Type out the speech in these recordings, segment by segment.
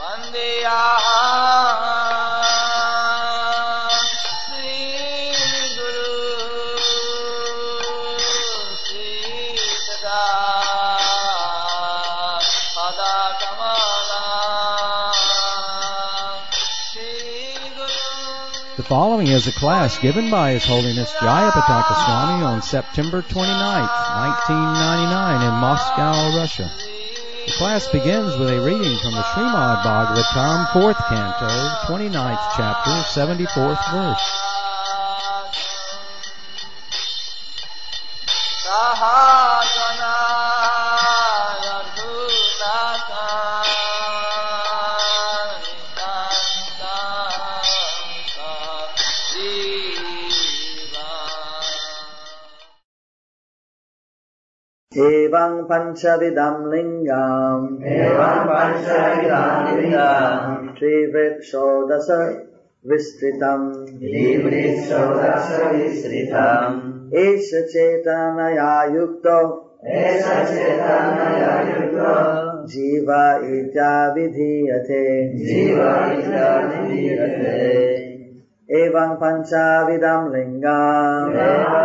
The following is a class given by His Holiness Jayapataka Swami on September 29th, 1999 in Moscow, Russia. The class begins with a reading from the Srimad Bhagavatam, 4th Canto, 29th chapter, 74th verse. Evam panchavidam lingam Trivrit shodasa vistritam Esha chetanaya yukto Jiva itya vidhiyate Evam panchavidam lingam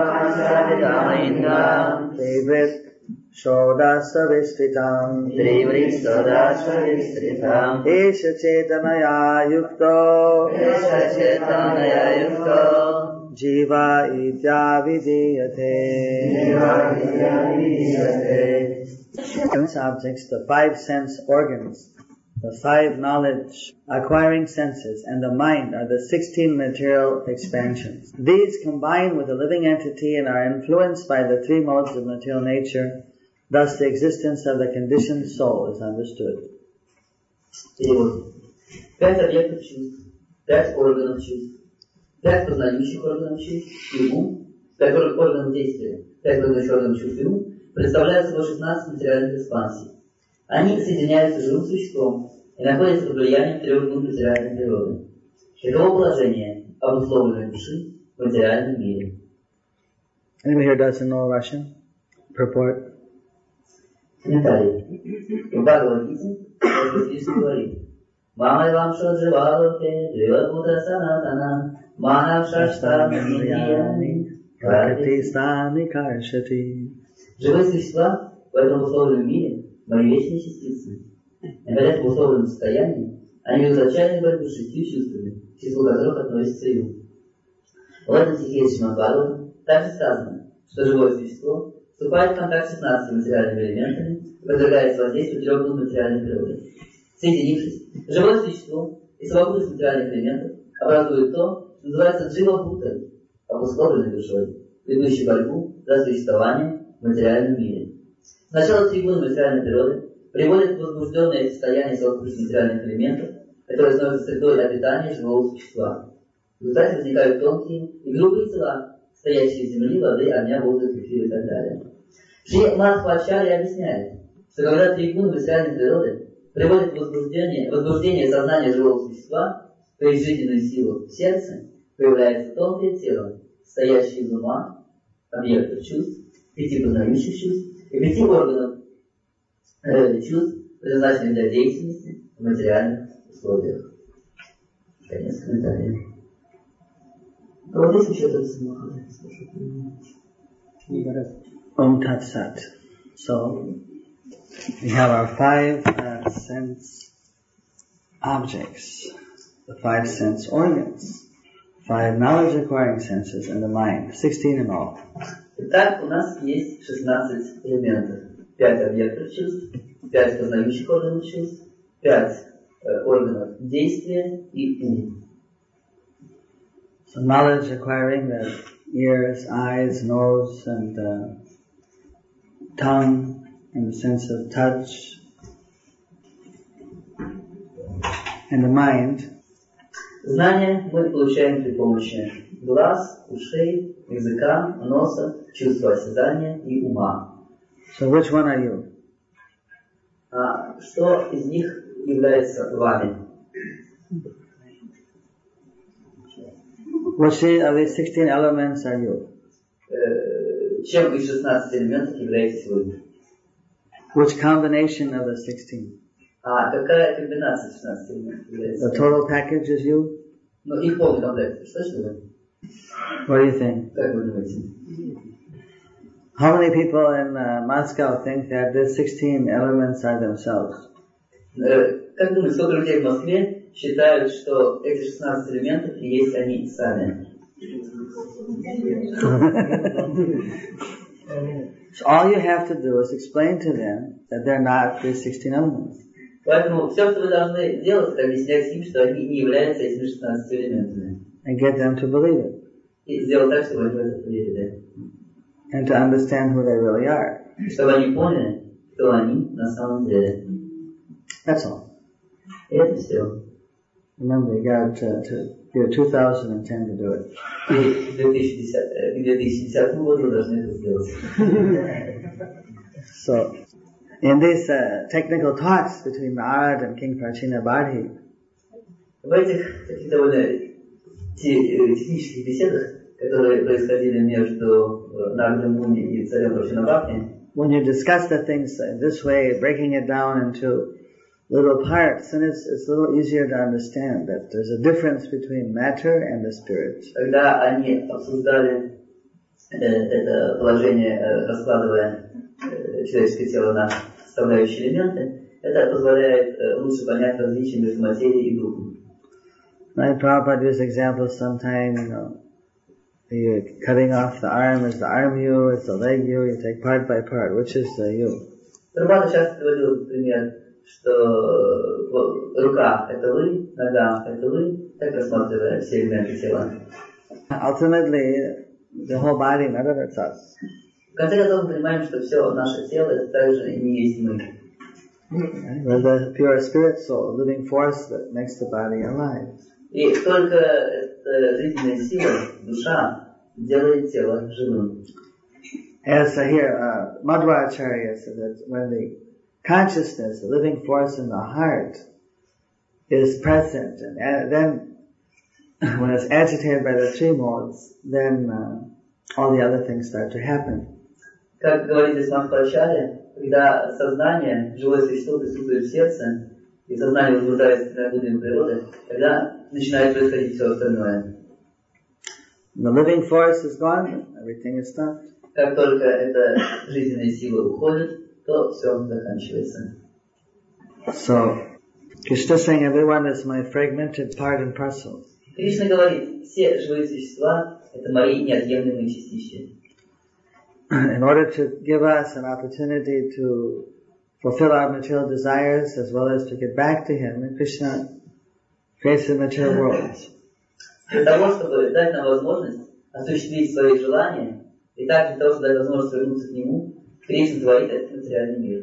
Trivrit Shodasa vistritam Esha chetanaya yukto Jiva itya vidhiyate. Sense objects, the five sense organs, the five knowledge acquiring senses, and the mind are the 16 material expansions. These combine with the living entity and are influenced by the three modes of material nature. Thus the existence of the conditioned soul is understood. Перевод. 5 объектов чувств, 5 органов чувств, 5 познающих органов чувств и ум, в которых орган действия, 5 познающих органов чувств и ум, представляют собой 16 материальных экспансий. Они соединяются с живым существом и находятся под влиянием 3 глубин материальной природы. Таково положение обусловленной души в материальном мире. Anybody here doesn't know Russian? Purport? Комментарий. В Бхагавад-гите Кришна говорит: «Мамай вам шадживалоке, дживадбута санатана, манав шаштам индияни, Каркатистани каршати». Живые существа в этом условном мире – мои вечные частицы. Находясь в условном состоянии, они ведут отчаянную борьбу с 6 чувствами, к числу которых относится и ум. В этом стихе из Шримад Бхагаватам также сказано, что живое существо вступает в контакт с 16 материальными элементами и подвергается воздействию 3 глубин материальной природы. Соединившись, живое существо и совокупность материальных элементов образует то, что называется джива-бхутой, обусловленной душой, ведущей борьбу за существование в материальном мире. Сначала 3 глубины материальной природы приводят к возбужденное состояние совокупности материальных элементов, которые становятся средой обитания живого существа. В результате возникают тонкие и грубые тела, стоящие из земли, воды, огня, воздуха, эфира и так далее. Шри Мадхвачарья объясняет, что когда 3 глубины материальной природы приводят к возбуждению сознания живого существа, то есть жизненную силу в сердце, появляется тонкое тело, стоящее из ума, объектов чувств, 5 познающих чувств и 5 органов чувств, предназначенных для деятельности в материальных условиях. Конец комментария. А вот здесь еще что-то самое. Om Tat Sat. So, we have our 5 sense objects, the 5 sense organs, 5 knowledge acquiring senses, and the mind, 16 in all. Итак, у нас есть 16 элементов. 5 объектов чувств, 5 познающих органов чувств, 5 органов действия и ум. So knowledge acquiring the ears, eyes, nose, and tongue, in the sense of touch, and the mind. Знания мы получаем при помощи глаз, ушей, языка, носа, чувства осязания и ума. So which one are you? Что из них является вами? Which of these 16 elements are you? Чем из 16 элементов являетесь вы? Which combination of the 16? А какая комбинация 16 элементов является? The total package is you? Ну, их полный комплект. Слышали вы? What do you think? Как вы думаете? How many people in Moscow think that these 16 elements are themselves? Как думаете, сколько людей в Москве считают, что эти 16 элементов и есть они сами? So all you have to do is explain to them that they're not these 16 elements. Поэтому все, что вы должны делать, это объяснять им, что они не являются этими 16 элементами. And get them to believe it. И сделать так, чтобы они в это поверили. And to understand who they really are. Чтобы они поняли, кто они на самом деле. That's all. И это все. Remember, you got to give 2010 to do it. И к 2010 году вы должны это сделать. So, in these technical talks between Narad and King Prachinabadhi, в этих таких довольно технических беседах, которые происходили между Нардом Муни и царем Прачинабхати, when you discuss the things in this way, breaking it down into little parts, then it's a little easier to understand that there's a difference between matter and the spirit. Когда они обсуждали это положение, раскладывая человеческое тело на составляющие элементы, это позволяет лучше понять различия между материей и духом. Right, Prabhupada used examples sometime, you're cutting off the arm, is the arm you, is the leg you take part by part, which is the you? Прабхупада часто говорил, например, что рука – это вы, нога – это вы, так рассматривая все элементы тела. Ultimately, the whole body, none of it's us. В конце концов, мы понимаем, что все наше тело – это также не есть мы. We're the pure spirit soul, living force that makes the body alive. И только эта жизненная сила, душа, делает тело живым. As here, Madhvacharya said that when the consciousness, the living force in the heart is present, and then when it's agitated by the three modes, then all the other things start to happen. Как говорит здесь Махапрачарья, когда сознание, живое существо присутствует в сердце, и сознание возбуждается энергией природы, тогда начинает происходить все остальное. The living force is gone, everything is stopped. Как только эта жизненная сила уходит, то все заканчивается. So, Krishna is saying everyone is my fragmented part and parcel. Кришна говорит, все живые существа – это мои неотъемлемые частички. In order to give us an opportunity to fulfill our material desires as well as to get back to Him, and Krishna creates the material world. Для того, чтобы дать нам возможность осуществить свои желания, и также для того, чтобы дать возможность вернуться к Нему, Кришна творит этот материальный мир.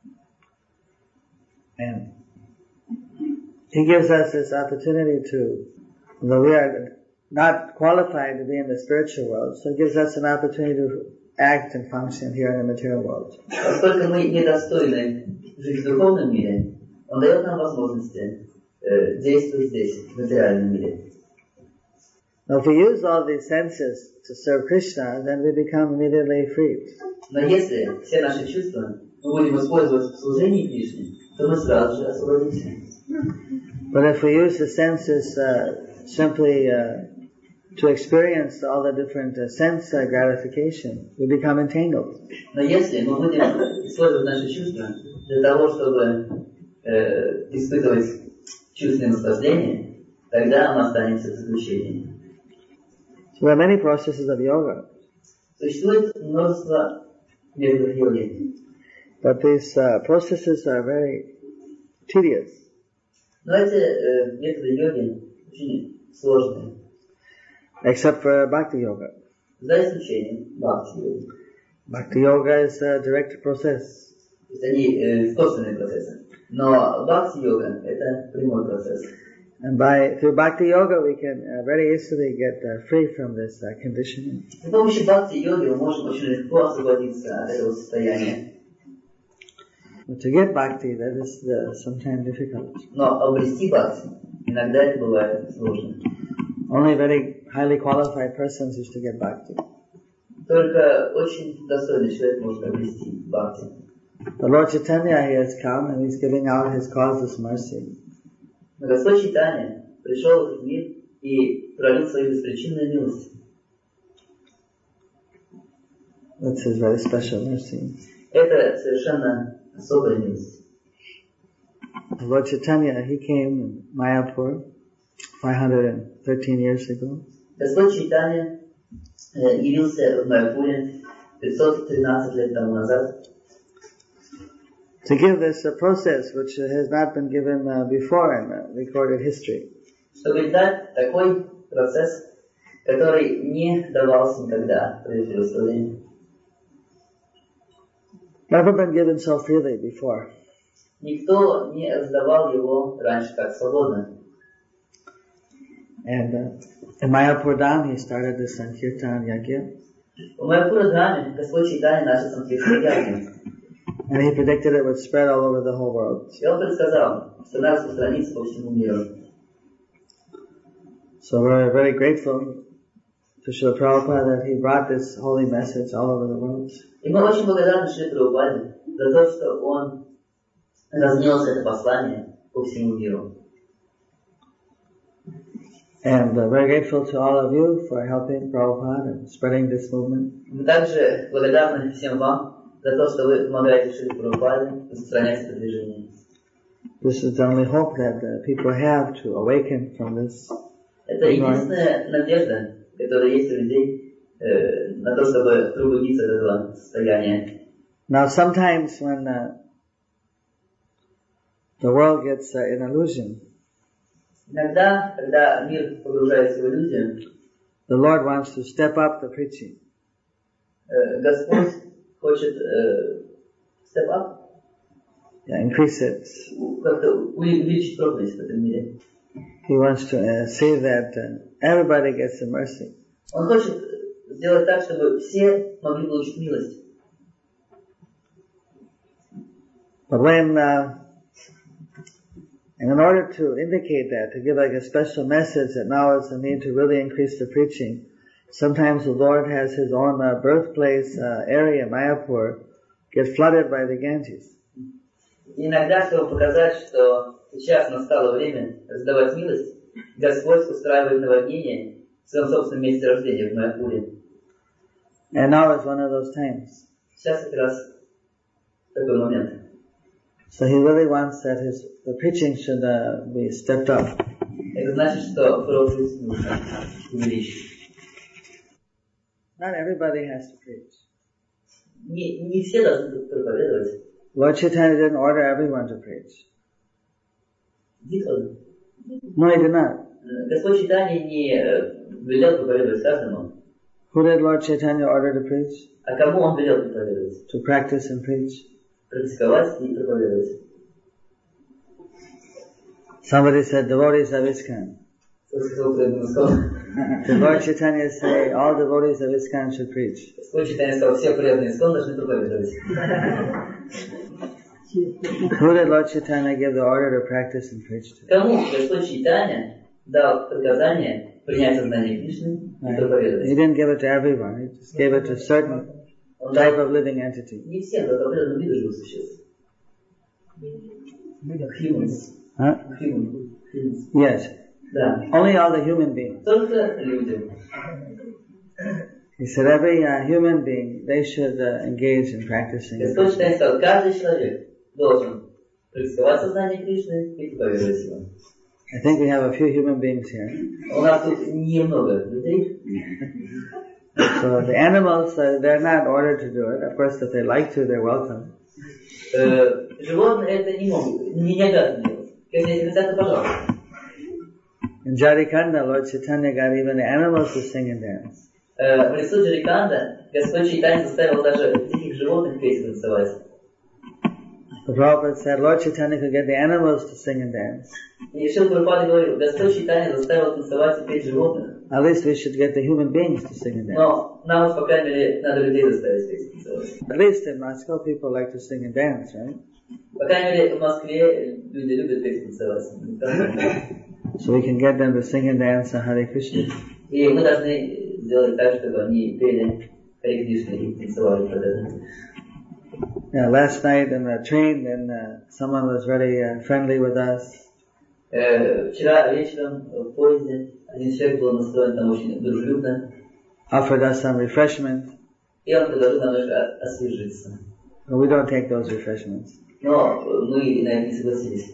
And He gives us this opportunity to, though we are not qualified to be in the spiritual world, so He gives us an opportunity to act and function here in the material world. Поскольку мы недостойны жить в духовном мире, Он дает нам возможности действовать здесь, в материальном мире. Now, if we use all these senses to serve Krishna, then we become immediately freed. Но если все наши чувства мы будем использовать в служении Кришне, то мы сразу же освободимся. But if we use the senses simply to experience all the different sense gratification, we become entangled. Но если мы будем использовать наши чувства для того, чтобы испытывать чувственное наслаждение, тогда мы останемся в заключении. So there are many processes of yoga. Существует множество методов йоги. But these processes are very tedious. Но эти методы йоги очень сложные. Except for Bhakti Yoga. За исключением бхакти-йоги. Bhakti Yoga is a direct process. То есть они косвенные процессы. Но бхакти-йога – это прямой процесс. And through Bhakti Yoga we can very easily get free from this conditioning. С помощью бхакти-йоги мы можем очень легко освободиться от этого состояния. But to get Bhakti, that is sometimes difficult. Но обрести бхакти иногда это бывает сложно. Only very highly qualified persons used to get Bhakti. Только очень достойный человек может обрести бхакти. The Lord Chaitanya, he has come and he's giving out his causeless mercy. Но Господь Чайтанья пришел в этот мир и пролил свою беспричинную милость. That's his very special mercy. Это совершенно особая милость. The Lord Chaitanya, he came in Mayapur 513 years ago. Господь Чайтанья явился в Майяпуре 513 лет тому назад. To give this a process which has not been given before in recorded history. Чтобы дать такой процесс, который не давался никогда прежде в истории. Never been given so freely before. Никто не раздавал его раньше так свободно. And in Mayapur Dham, he started the Sankirtan Yajna. В Майяпуре Dhame Господь Чайтанья начал Санкиртан Ягья. And he predicted it would spread all over the whole world. И он предсказал, что она распространится по всему миру. So we're very grateful to Srila Prabhupada that he brought this holy message all over the world. И мы очень благодарны Шри Прабхупаде за то, что он разнес это послание по всему миру. And very grateful to all of you for helping Prabhupada and spreading this movement. Мы также благодарны всем вам за то, что вы помогаете Шри Прабхупаде распространять это движение. This is the only hope that people have to awaken from this. Это единственная надежда, которая есть у людей на то, чтобы пробудиться от этого состояния. Now sometimes when the world gets in illusion, Иногда, когда мир погружается в иллюзию, the Lord wants to step up the preaching. Господь хочет step up, Increase it. как-то увеличить проповедь в этом мире. He wants to see that everybody gets the mercy. Он хочет сделать так, чтобы все могли получить милость. But when, and in order to indicate that, to give like a special message that now is the need to really increase the preaching, sometimes the Lord has His own birthplace area, Mayapur, get flooded by the Ganges. Иногда, чтобы показать, что сейчас настало время раздавать милость, Господь устраивает наводнение в своем собственном месте рождения, в Майяпуре. And now is one of those times. Сейчас как раз такой момент. So He really wants that the preaching should be stepped up. Это значит, что проповедь нужно увеличить. Not everybody has to preach. Не все должны проповедовать. Lord Chaitanya didn't order everyone to preach. Дid он? No, He did not. Господь Чайтанья не велел проповедовать каждому. Who did Lord Chaitanya order to preach? А кому он велел проповедовать? To practice and preach. Практиковать и проповедовать. Somebody said devotees of ISKCON. Did Lord Chaitanya say all devotees of ISKCON should preach? Господь Чайтанья сказал, все преданные ИСККОН должны проповедовать. Who did Lord Chaitanya give the order to practice and preach to? Кому Господь Чайтанья дал приказание принять сознание Кришны и проповедовать? He didn't give it to everyone. He just gave it to a certain type of living entity. Не всем, только определенному виду живых существ. Humans. Huh? Humans. Yes. Да. Only all the human beings. Только людям. He said every human being, they should engage in practicing. Господь Чайтанья сказал, каждый человек должен практиковать сознание Кришны и проповедовать его. I think we have a few human beings here. У нас тут немного людей. So the animals, they're not ordered to do it. Of course, if they like to, they're welcome. Животные это не могут, не обязаны делать. Если хотят, то пожалуйста. In Jarikanda, Lord Chaitanya got even the animals to sing and dance. В лесу Джариканда Господь Чайтанья заставил даже диких животных петь и танцевать. The Prabhupada said Lord Chaitanya could get the animals to sing and dance. И Шрила Прабхупада говорил, Господь Чайтанья заставил танцевать и петь животных. At least we should get the human beings to sing and dance. Но нам, по крайней мере, надо людей заставить петь и танцевать. At least in Moscow, people like to sing and dance, right? По крайней мере, в Москве люди любят петь и танцевать. So we can get them to sing and dance on Hare Krishna. И мы должны сделать так, чтобы они пели Харе Кришна и танцевали под это. Yeah, last night in the train, then someone was very friendly with us. Вчера вечером в поезде один человек был настроен там очень дружелюбно. Offered us some refreshment. И он предложил нам немножко освежиться. But we don't take those refreshments. Но мы на это не согласились.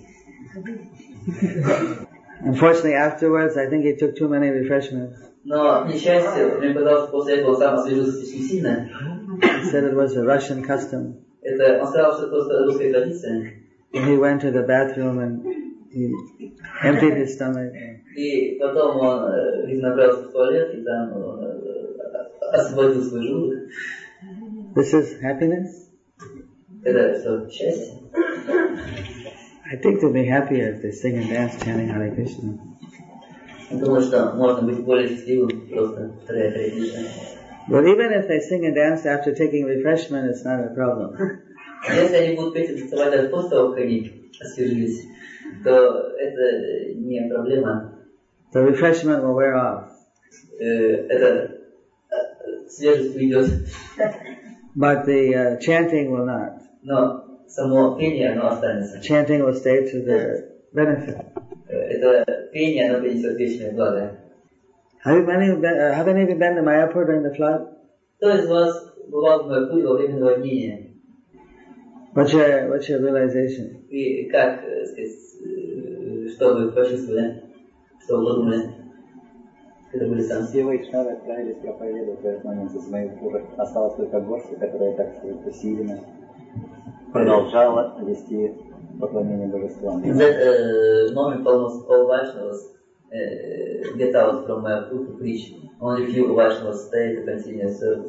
Unfortunately, afterwards, I think he took too many refreshments. Но, к несчастью, мне показалось, что после этого сам освежился слишком сильно. He said it was a Russian custom. Он сказал, что это просто русская традиция. And he went to the bathroom and he emptied his stomach. И потом он, видно, направился в туалет и там освободил свой желудок. This is happiness? Это что, счастье? I think they'll be happier if they sing and dance chanting Hare Krishna. Я думаю, что можно быть более счастливым, просто повторяя Харе Кришна. But even if they sing and dance after taking refreshment, it's not a problem. Если они будут петь и танцевать даже после того, как они освежились, то это не проблема. The refreshment will wear off. Это свежесть уйдет. But the chanting will not. Но само пение, оно останется. Chanting will stay to their benefit. Это пение, оно принесет вечное благо. Have any of you been to Mayapur during the flood? Кто из вас бывал в Майяпуре во время наводнения? What's your realization? И как, сказать, что вы почувствовали? Что вы подумали? Когда были там? Все вайшнавы отправились проповедовать в этот момент из Майяпура. Осталась только горстка, которая так сказать усиленно продолжала вести поклонение божествам. That moment almost all Vaishnavas get out from Mayapur to preach. Only few Vaishnavas stay to continue service.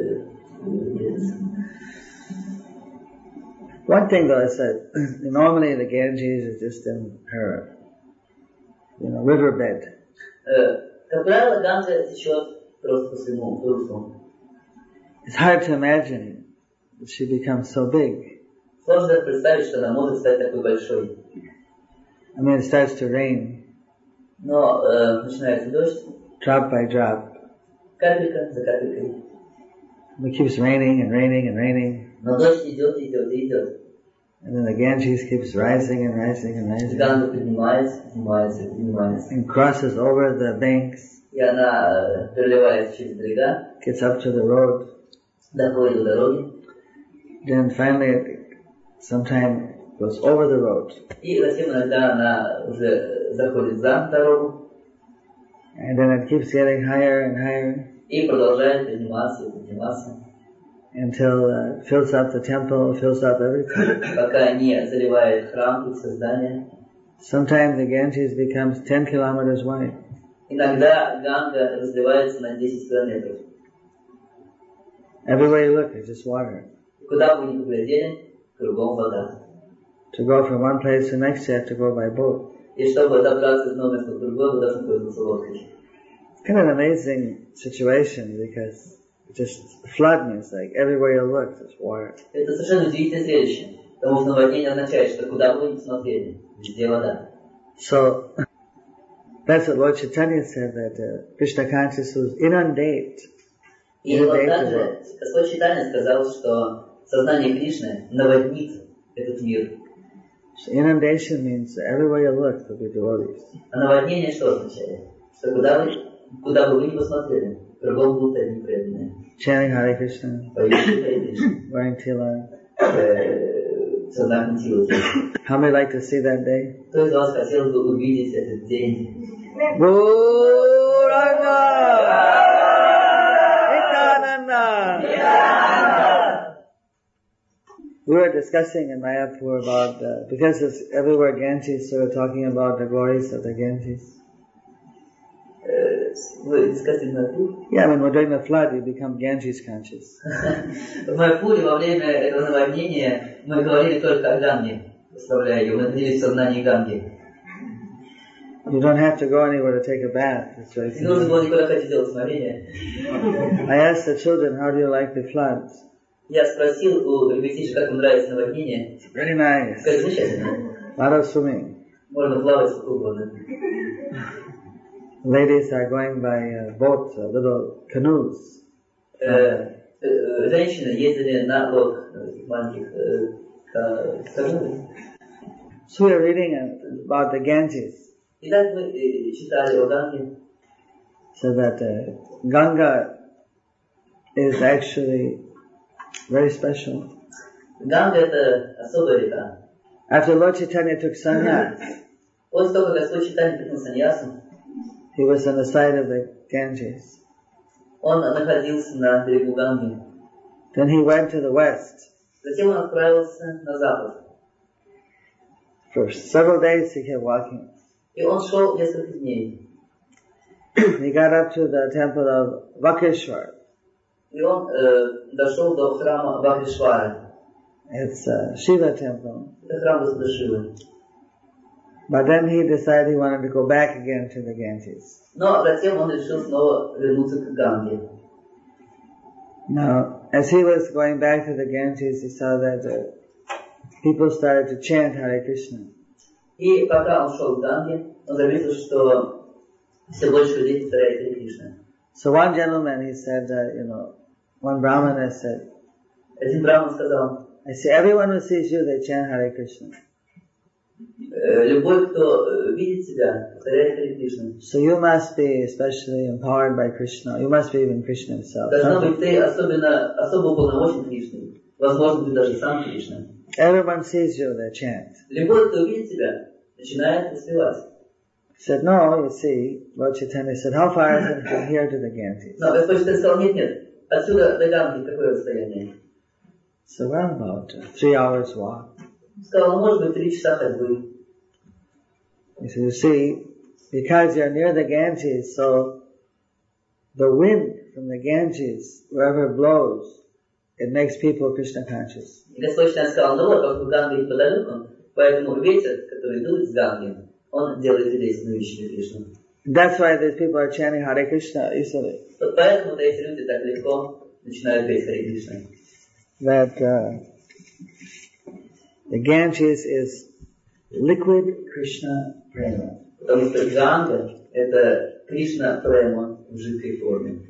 One thing though is that normally the Ganges is just in her, riverbed. Как правило, Ганга течет просто по своему руслу. It's hard to imagine that she becomes so big. Сложно представить, что она может стать такой большой. I mean, it starts to rain. Но начинается дождь. Drop by drop. Капелька за капелькой. It keeps raining and raining and raining. Но дождь идет, идет и идет. And then the Ganges keeps rising and rising and rising. Ганга поднимается, поднимается, поднимается. And crosses over the banks. И она переливается через берега. Gets up to the road. Доходит до дороги. Then finally it sometime goes over the road. И затем иногда она уже заходит за дорогу. And then it keeps getting higher and higher. И продолжает подниматься и подниматься. Until it fills up the temple, fills up everything. Пока не заливает храм и все здания. Sometimes the Ganges becomes 10 kilometers wide. Иногда Ганга разливается на 10 километров. Everywhere you look, it's just water. Куда бы ни поглядели, кругом вода. To go from one place to the next, you have to go by boat. И чтобы добраться из одного места в другое, вы должны пользоваться лодкой. It's kind of an amazing situation because just flood means like everywhere you look, there's water. Это совершенно удивительное зрелище, потому что наводнение означает, что куда бы вы ни смотрели, везде вода. So that's what Lord Chaitanya said, that Krishna consciousness will inundate. И вот также Господь Чайтанья сказал, что сознание Кришны наводнит этот мир. So inundation means everywhere you look, there'll be devotees. А наводнение что означает? Что куда бы вы ни посмотрели, кругом будут одни преданные. Chanting Hare Krishna, Поющие Харе Кришна. wearing tilak. Со знаком тилоки. How many like to see that day? Кто из вас хотел бы увидеть этот день? We were discussing in Mayapur about, because it's everywhere Ganges, so we're talking about the glories of the Ganges. Вы discussing Mayapur? Yeah, when we're doing the flood, we become Ganges conscious. В Майяпуре во время этого наводнения мы говорили только о Ганге, представляя ее, мы находились в сознании Ганги. You don't have to go anywhere to take a bath. It's very Не нужно simple. было никуда ходить делать смирение. I asked the children, how do you like the floods? Я спросил у ребятишек, как им нравится наводнение. Very nice. Как замечательно. A lot of swimming. Можно плавать сколько угодно. Ladies are going by boats, little canoes. женщины ездили на лодках, маленьких кораблей. So we are reading about the Ganges. Итак, мы читали о Ганге. So that Ganga is actually very special. Ганга — это особая река. After Lord Chaitanya took sannyas, После того, как Господь Чайтанья принял саньясу, he was on the side of the Ganges. он находился на берегу Ганги. Then he went to the west. Затем он отправился на запад. For several days he kept walking. И он шел несколько дней. He got up to the temple of Vakeshwar. И он дошел до храма Вакешвары. It's a Shiva temple. Это храм Господа Шивы. But then he decided he wanted to go back again to the Ganges. Но затем он решил снова вернуться к Ганге. Now, as he was going back to the Ganges, he saw that people started to chant Hare Krishna. И пока он шел к Ганге, он заметил, что все больше людей повторяют Харе Кришна. So one gentleman, he said, one Brahmana said, Один браман сказал, I see everyone who sees you, they chant Hare Krishna. любой, кто видит тебя, повторяет Харе Кришна. So you must be especially empowered by Krishna. You must be even Krishna himself. Должно быть, ты особо уполномочен Кришной. Возможно, ты даже сам Кришна. Everyone sees you, they chant. Любой, кто видит тебя, начинает воспевать. He said, no, you see, Lord Chaitanya said, how far is it from here to the Ganges? Но Господь сказал, нет, отсюда до Ганги какое расстояние? So well, about 3 hours walk. Сказал, может быть, 3 часа ходьбы. He said, you see, because you're near the Ganges, so the wind from the Ganges, wherever it blows, it makes people Krishna conscious. И Господь сказал, ну вот, поскольку Ганга неподалеку, поэтому ветер, который дует с Ганги, он делает людей становящими Кришну. That's why these people are chanting Hare Krishna easily. Вот поэтому-то эти люди так легко начинают петь Харе Кришна. That the Ganges is liquid Krishna prema. Потому что Ганга — это Кришна према в жидкой форме.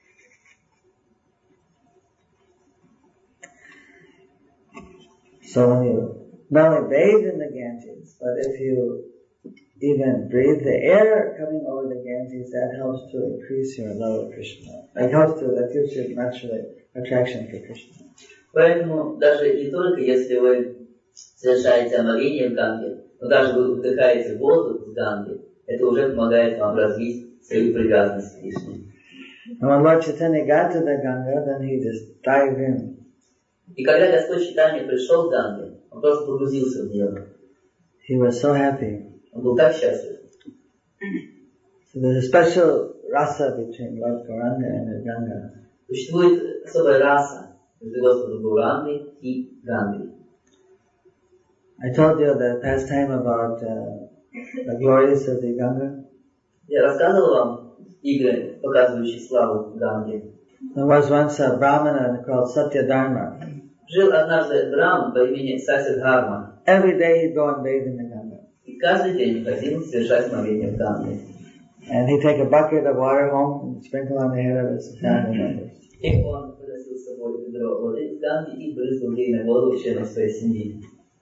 So when you not only bathe in the Ganges, but if you even breathe the air coming over the Ganges, that helps to increase your love of Krishna. That gives you naturally attraction for Krishna. Поэтому даже не только если вы совершаете омовение в Ганге, но даже вы вдыхаете воздух с Ганги, это уже помогает вам развить свою привязанность к Кришне. And when Lord Chaitanya got to the Ganga, then he just dived in. И когда Господь Чайтанья пришел к Ганге, он просто погрузился в нее. He was so happy. Он был так счастлив. So there's a special rasa between Lord Gauranga and the Ganga. Существует особая раса между Господом Gaurangой и Гангой. I told you the past time about the glories of the Ganga. Я рассказывал вам игры, показывающие славу Ганги. There was once a Brahmana called Satyadharma. Жил однажды Браман по имени Сатьядхарма. Every day he'd go and bathe in the Ganga. И каждый день ходил совершать омовение в Ганге. And he'd take a bucket of water home and sprinkle on the head of his family members. И он приносил с собой ведро воды из Ганги и брызгал ей на голову членов своей семьи.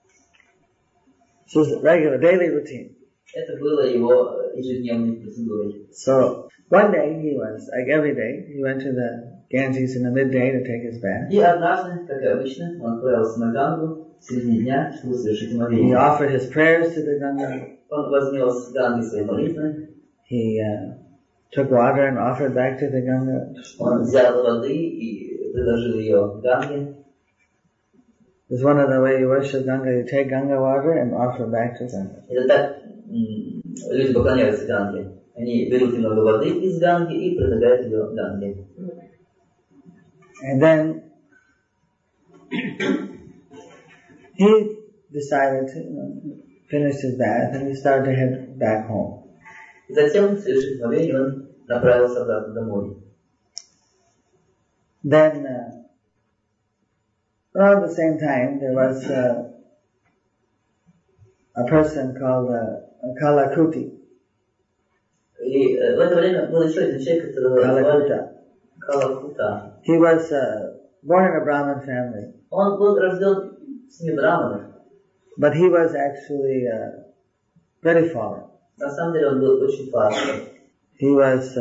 So it's a regular daily routine. Это было его ежедневной процедурой. So one day he was, like every day, he went to the Ganges in the midday to take his bath. И однажды, как и обычно, он отправился на Гангу в середине дня, чтобы совершить He омовение. offered his prayers to the Ganga. Он вознес Ганге свои молитвы. He took water and offered back to the Ganga. Он взял воды и предложил ее Ганге. It's one of the way you worship Ganga. You take Ganga water and offer back to Ganga. Это так люди поклоняются Ганге. Они берут немного воды из Ганги и предлагают ее Ганге. And then he decided to finish his bath and he started to head back home. И затем, совершив омовение, он направился обратно домой. Then, around the same time, there was a person called Kalakuti. И в это время был еще один человек, которого звали Kalakuta. Калакута. He was born in a Brahmin family. Он был рожден в семье браманов. But he was actually very fallen. На самом деле он был очень падший. He was,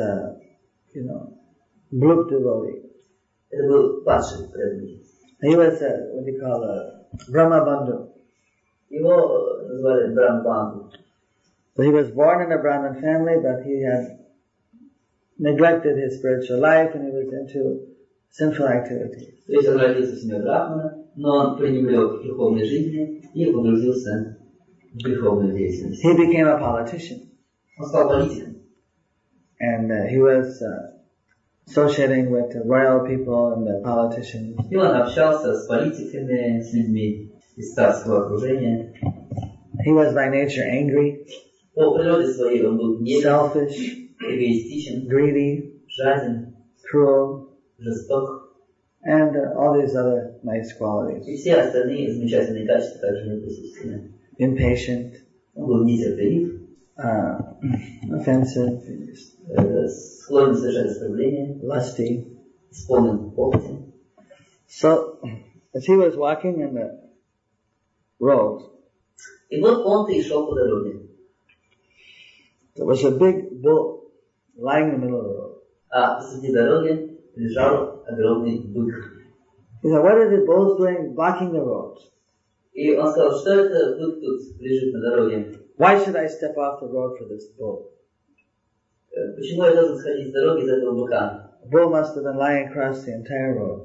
Blup devotee. Это был падший преданный. He was what do you call Brahma Bandhu. Его называли Брамбанду. So he was born in a Brahmin family, but he had neglected his spiritual life and he was into sinful activities. То есть он родился в семье Брахмана, но он пренебрег духовной жизни и погрузился в греховную деятельность. He became a politician. Он стал политиком. And he was associating with the royal people and the politicians. И он общался с политиками, с людьми из царского окружения. He was by nature angry, По природе своей он был гневен, selfish, эгоистичен, greedy, жаден, cruel, жесток. and all these other nice qualities. И все остальные замечательные качества также не присутствовали. Impatient, Он был нетерпелив, offensive, склонен совершать оскорбления, lusty. исполнен похоти. So, as he was walking in the road, И вот он-то и шел по дороге. there was a big bull lying in the middle of the road. А посреди дороги лежал огромный бык. He said, what are the bulls doing blocking the road? И он сказал, что это бык тут лежит на дороге? Why should I step off the road for this bull? Почему я должен сходить с дороги из-за этого быка? The bull must have been lying across the entire road.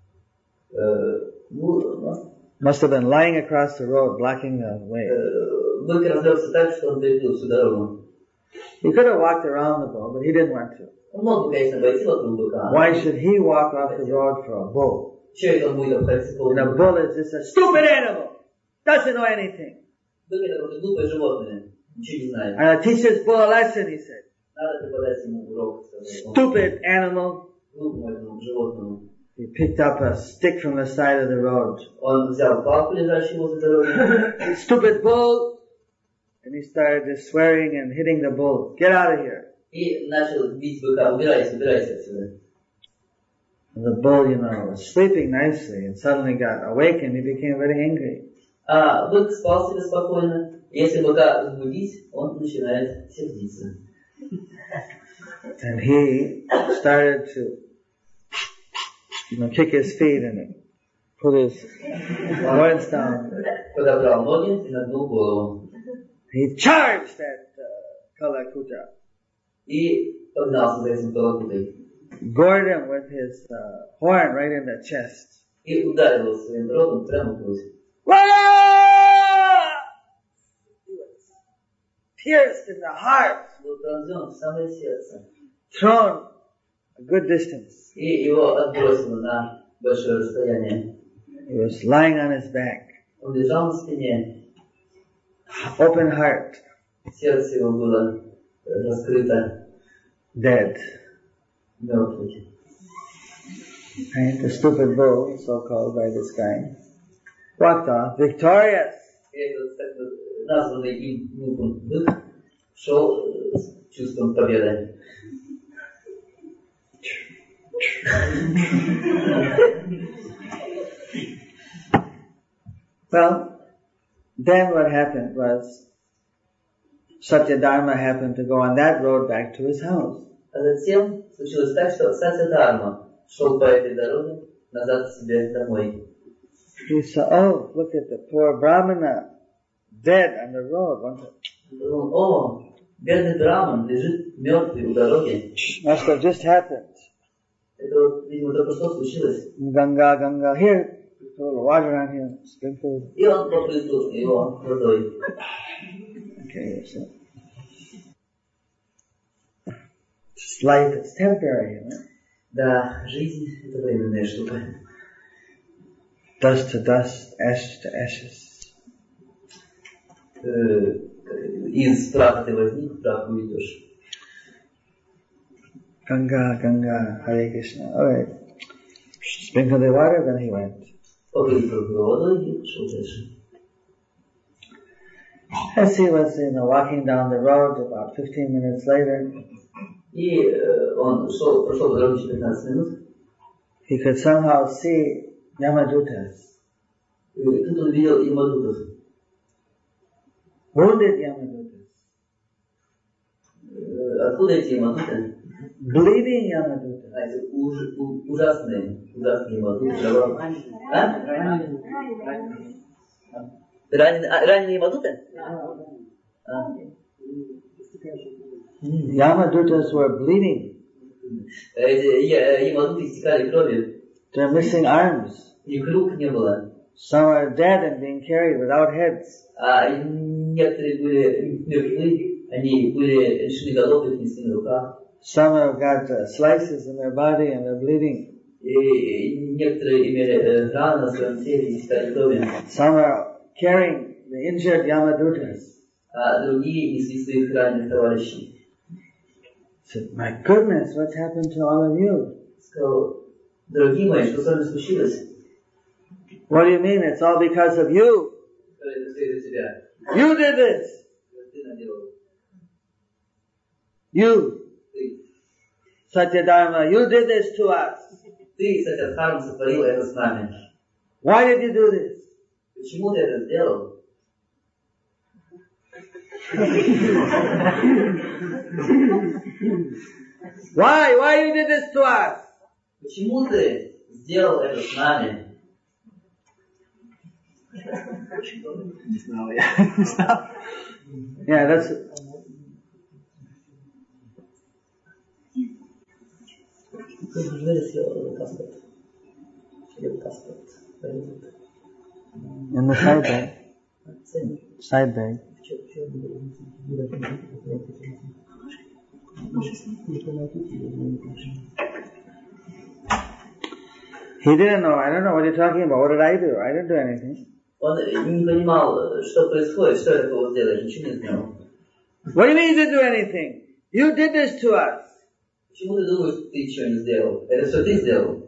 Must have been lying across the road, blocking the way. Бык разлегся так, что он перекрыл всю дорогу. He could have walked around the bull, but he didn't want to. Он мог бы, конечно, обойти вокруг быка. Why should he walk off the road for a bull? Чего это он будет обходить по And a bull is just a stupid animal, doesn't know anything. Бык это просто глупое животное, ничего не знает. And I teach this bull a lesson, he said. Надо преподать ему урок. Stupid animal. Глупому этому животному. He picked up a stick from the side of the road. Он взял палку, лежащую возле дороги. Stupid bull! And he started just swearing and hitting the bull. Get out of here. И начал бить быка. Убирайся, убирайся отсюда. And the bull, was sleeping nicely and suddenly got awakened. He became very angry. А бык спал себе спокойно. Если быка разбудить, он начинает сердиться. And he started to, kick his feet and put his horns down. Подобрал ноги и нагнул голову. He charged at Kalakuta. И погнался за этим Калакутой. Gored him with his horn right in the chest. И ударил его своим рогом прямо в грудь. He was pierced in the heart. Был пронзен в самое сердце. Thrown a good distance. И его отбросило на большое расстояние. He was lying on his back. Он лежал на спине. Open heart. Сердце его было раскрыто. Dead. Мертвый. And the stupid bull, so called by this guy, walked off victorious. И этот названный им глупым бык шел с чувством победы. Well, then what happened was Satyadharma happened to go on that road back to his house. А затем случилось так, что Сатьядхарма шел по этой дороге назад к себе домой. He saw, oh, look at the poor Brahmana dead on the road. О, бедный браман лежит мертвый у дороги. Must have just happened. Это вот, видимо, только что случилось. Ganga, here, put a little water on him, sprinkled. И он попрыгнул его водой. Okay, so life is temporary, Да, жизнь — это временная штука. Dust to dust, ashes to ashes. Из праха ты возник, в прах уйдешь. Ganga, Hare Krishna. Alright. Sprinkle the water, then he went. Попрыгнул водой и пошел дальше. As he was, walking down the road, about 15 minutes later, И он прошел по дороге 15 минут. he could somehow see Yamadutas. Тут он видел Ямадутов. Wounded Yamadutas. Откуда эти Ямадуты? Bleeding Yamadutas. Эти ужасные Ямадуты. Раненые Ямадуты? Yamadutas were bleeding. Эти Ямадуты истекали кровью. They're missing arms. Их рук не было. Some are dead and being carried without heads. Некоторые были мертвы, они были лишены голов, их несли на руках. Some have got slices in their body and they're bleeding. И некоторые имели раны на своем теле и истекали кровью. Some are carrying the injured Yamadutas. А другие несли своих раненых товарищей. Said, my goodness, what's happened to all of you? Сказал, дорогие мои, что с вами случилось? What do you mean? It's all because of you. You did this. You, Satyadharma, you did this to us. Ты, Сатьядхарма, сотворил это с нами. Why did you do this? Почему ты это сделал? Why you did this to us? Почему ты сделал это с нами? Yeah, that's... In the side bag. Side bag. He didn't know. I don't know what you're talking about. What did I do? I didn't do anything. Он не понимал, что происходит, что я такого сделал, ничего не знал. What do you mean you didn't do anything? You did this to us. Почему ты думаешь, что ты ничего не сделал? Это все ты сделал.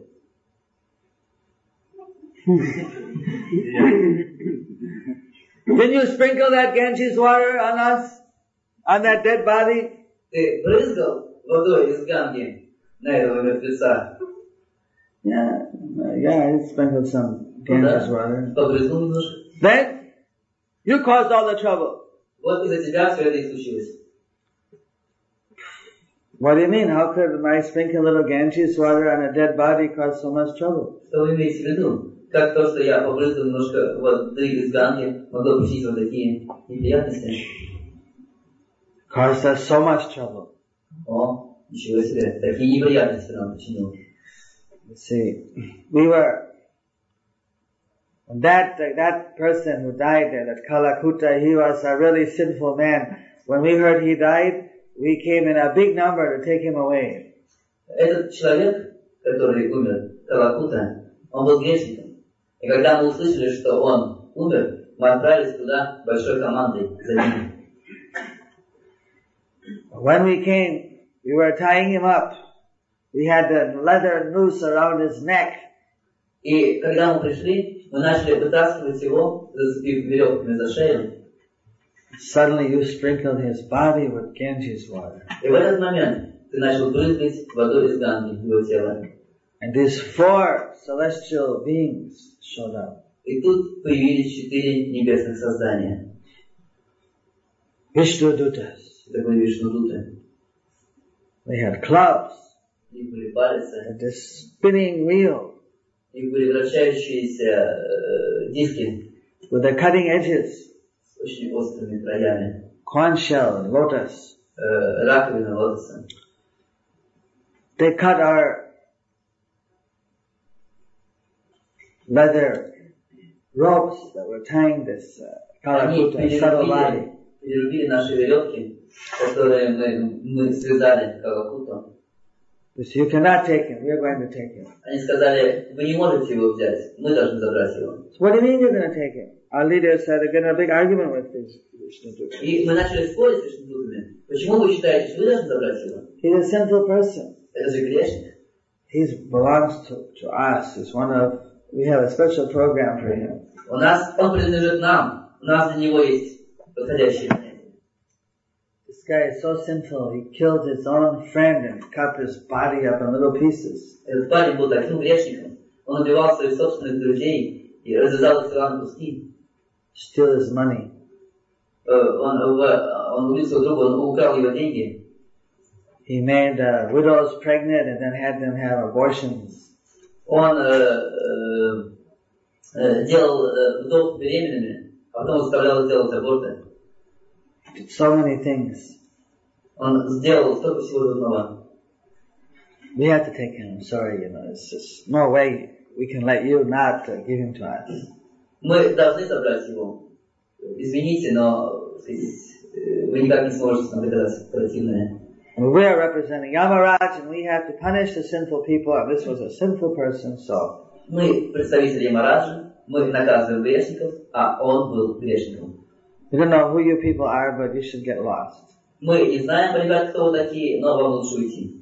Didn't you sprinkle that Ganges water on us? On that dead body? Ты брызгал водой из Ганги на этого мертвеца? Yeah, I sprinkled some Ganges water. Побрызнул немножко. Then, you caused all the trouble. Вот из-за тебя все это и случилось. What do you mean? How could my sprinkling a little Ganges water on a dead body cause so much trouble? Что вы имеете в виду? Как то, что я побрызгал немножко воды из Ганги, могло причинить вот такие неприятности? Caused us so much trouble. О, ничего себе, такие неприятности нам причинил. See, we were, that person who died there, that Kalakuta, he was a really sinful man. When we heard he died, we came in a big number to take him away. Этот человек, который умер, Калакута, он был грешником. И когда мы услышали, что он умер, мы отправились туда большой командой за ним. When we came, we were tying him up. We had the leather noose around his neck. И когда мы пришли, мы начали вытаскивать его, зацепив веревками за шею. Suddenly you sprinkled his body with Ganges water. И в этот момент ты начал брызгать водой из Ганги в его тело. And these 4 celestial beings showed up. И тут появились 4 небесных создания. Vishnudutas. Это были Вишнудуты. They had clubs. У них были палицы. And this spinning wheel. У них были вращающиеся диски. With the cutting edges. С очень острыми краями. Conch shell and lotus. Раковина лотоса. They cut our leather ropes that were tying this Kalakuta subtle body. Перерубили наши веревки, которые мы связали Калакуту. You cannot take him. We are going to take him. Они сказали, вы не можете его взять, мы должны забрать его. So what do you mean you're going to take him? Our leaders had a big argument with this Vishnuduta. И мы начали спорить с Вишнудутами. Почему вы считаете, что вы должны забрать его? He's a sinful person. Это же грешник. He belongs to us. He's we have a special program for him. Он принадлежит нам. У нас для него есть подходящее занятие. This guy is so sinful, he killed his own friend and cut his body up in little pieces. Этот парень был таким грешником. Он убивал своих собственных друзей и разрезал их тела на куски. Steal his money. Он убил своего друга, он украл его деньги. He made widows pregnant and then had them have abortions. Он делал вдов беременными, а потом заставлял их делать аборты. So many things. Он сделал столько всего дурного. We have to take him. I'm sorry, it's just no way we can let you not give him to us. Мы должны собрать его. Извините, но вы никак не сможете нам доказать противное. We are representing Yamaraj and we have to punish the sinful people, and this was a sinful person, so. Мы представители Ямараджа, мы наказываем грешников, а он был грешником. We don't know who you people are, but you should get lost. Мы не знаем, ребят, кто вы такие, но вам лучше уйти.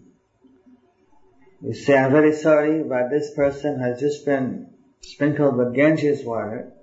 You say, I'm very sorry, but this person has just been sprinkled with Ganges water.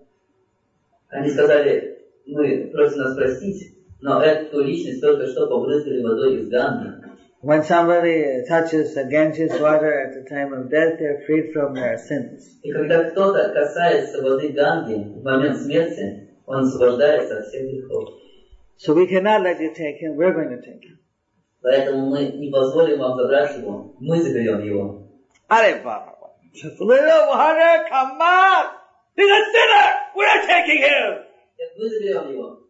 Они сказали, мы просим нас простить, но эту личность только что побрызгали водой из Ганги. When somebody touches the Ganges water at the time of death, they're freed from their sins. И когда кто-то касается воды Ганги в момент смерти, он освобождается от всех грехов. So we cannot let you take him, we're going to take him. Поэтому мы не позволим вам забрать его, мы заберем его. Hare Baba. Just little water, come on! He's a sinner! We're taking him! Мы заберем его.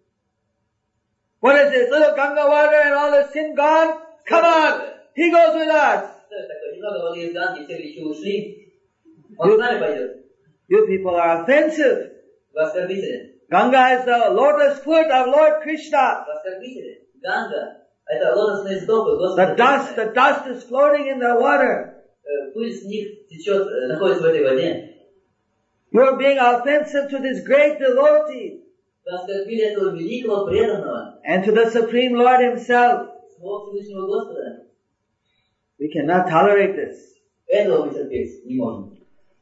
What is this? Little Ganga water and all the sin gone? Come on! He goes with us! Немного воды из Ганги, все грехи ушли. Он с нами пойдет. You people are offensive. Вы оскорбители. Ganga is the lotus foot of Lord Krishna. Вы оскорбители. Ганга — это лотосные стопы Господа. The dust is floating in the water. Пыль с них течет, находится в этой воде. You are being offensive to this great devotee. Вы оскорбили этого великого преданного. And to the Supreme Lord Himself. Самого Всевышнего Господа. We cannot tolerate this. Этого мы терпеть не можем.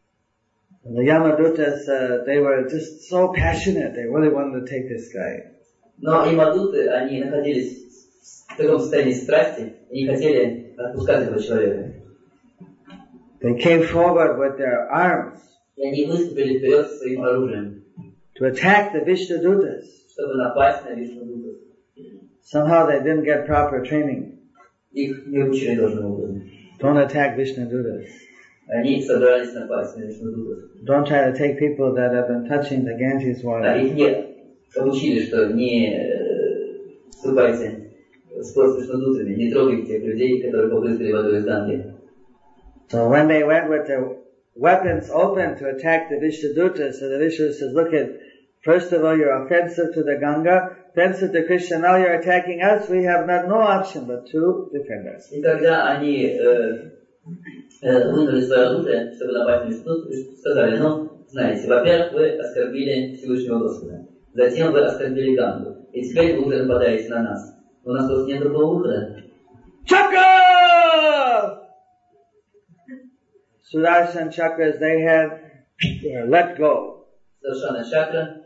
The Yamadutas, they were just so passionate. They really wanted to take this guy. Но Ямадуты, они находились в таком состоянии страсти и не хотели отпускать этого человека. They came forward with their arms. И они выступили вперед со своим оружием. To attack the Vishnudutas. Чтобы напасть на Вишнудутов. Somehow they didn't get proper training. Их не учили должным образом. Don't attack Vishnudutas. Они собрались напасть на Вишнудутов. Don't try to take people that have been touching the Ganges water. Их не обучили, что не вступайте в спор с Вишнудутами, не трогайте тех людей, которые побрызгали водой из Ганги. So when they went with their weapons open to attack the Vishnudutas, so the Vishnu says, look first of all, you're offensive to the Ganga, offensive to Krishna, now you're attacking us, we have no option but to defend us. И когда они вынули свое оружие, чтобы напасть на Вишнудутов, сказали, знаете, во-первых, вы оскорбили Всевышнего Господа, затем вы оскорбили Гангу, и теперь вы уже нападаете на нас. У нас просто нет другого выхода. Chakra! Sudarshan chakras, they were let go. Sudarshan chakra,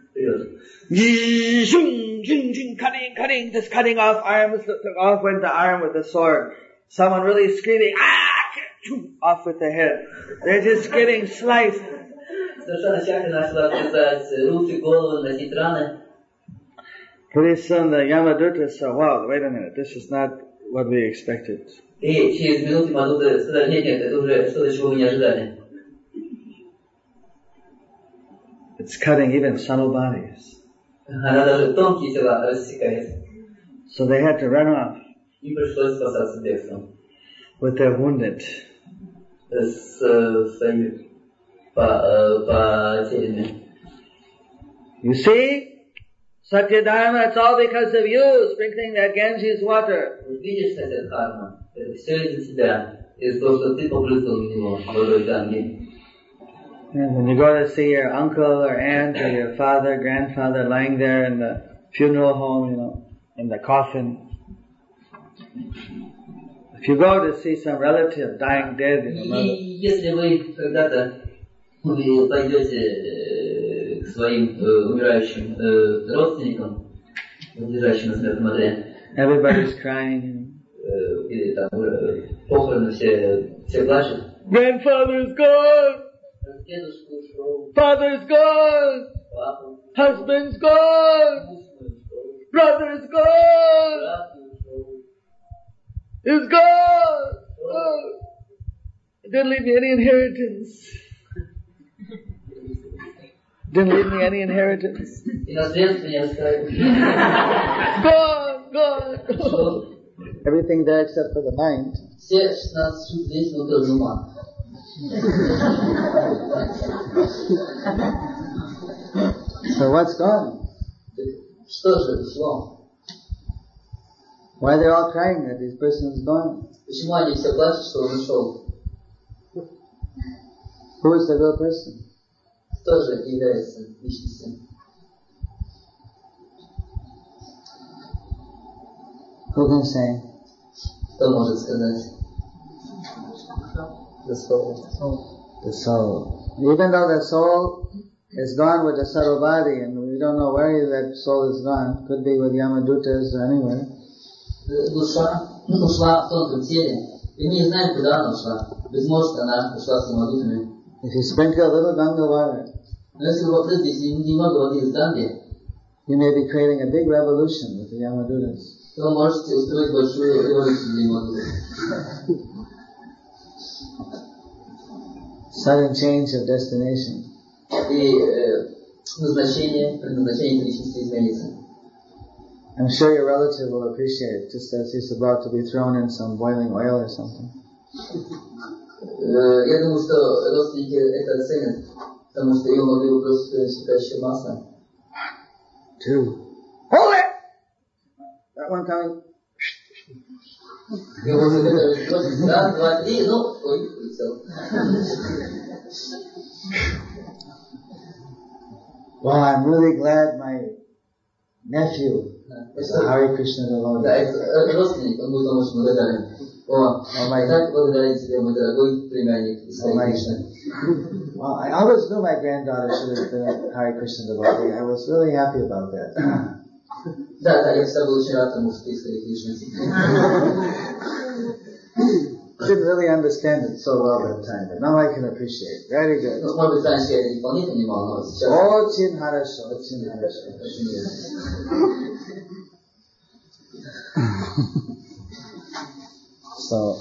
cutting off arms, took off with the arm with the sword. Someone really screaming, off with the head. They're just getting sliced. Sudarshan chakra начала отрезать руки, голову, носить раны. Pretty soon the Yamaduta said, wow, wait a minute, this is not what we expected. И через минуту Мадуты сказали, нет, это уже что-то, чего мы не ожидали. It's cutting even subtle bodies. Она даже тонкие тела рассекает. So they had to run off. Им пришлось спасаться бегством. With their wounded. С своими потерями. You see? Satyadharma, it's all because of you, sprinkling that Ganges water. Видишь, Сатя Дхарма? Это все из-за тебя, из-за того, что ты побрызгал в него водой Ганги. And when you go to see your uncle or aunt or your father, grandfather lying there in the funeral home, in the coffin. If you go to see some relative dying dead, И если вы когда-то пойдете к своим умирающим родственникам, лежащим на смертном одре, Everybody's crying. Или там похороны все плачут. Grandfather's gone! Дедушка ушел, Father's gone! папа, Husband's gone! муж мой ушел, Brother's gone! брат ушел. He's gone! Oh. Didn't leave me any inheritance. Didn't leave me any inheritance. И наследство не оставил. Gone! Ушел. Everything there except for the mind. Все 16 штук здесь, но кроме ума. So what's gone? Что же ушло? Why they're all crying that this person is gone? Почему они все плачут, что он ушел? Who is the real person? Кто же является личностью? Who can say? Кто может сказать? The soul. The soul. Even though the soul is gone with the subtle body, and we don't know where that soul is gone, could be with Yamadutas or anywhere. Душа ушла в тонком теле, и мы не знаем, куда она ушла. Быть может, она ушла с Ямадутами. If you sprinkle a little Ganga water, Но если вы попрыгаете немного воды из Ганги, you may be creating a big revolution with the Yamadutas. то вы можете устроить большую революцию для Ямадутов. Sudden change of destination. И предназначение личности изменится. I'm sure your relative will appreciate it, just as he's about to be thrown in some boiling oil or something. Я думаю, что родственники это оценят, потому что ее могли бы просто считать масло. 2. Hold it! That one coming. И вот это раз, два, три, ну, ой, улетел. Well, I'm really glad my nephew is a Hare Krishna devotee. Да, это родственник, он будет очень благодарен. О, так благодарен тебе, мой дорогой племянник из Кришны. Well, I always knew my granddaughter should have been a Hare Krishna devotee. I was really happy about that. Да, я всегда был очень рад тому, что ты из Харе Кришны. Didn't really understand it so well that time, but now I can appreciate it. Very good. Ну, может быть, раньше я не вполне понимал, но сейчас... Очень хорошо, очень хорошо. So,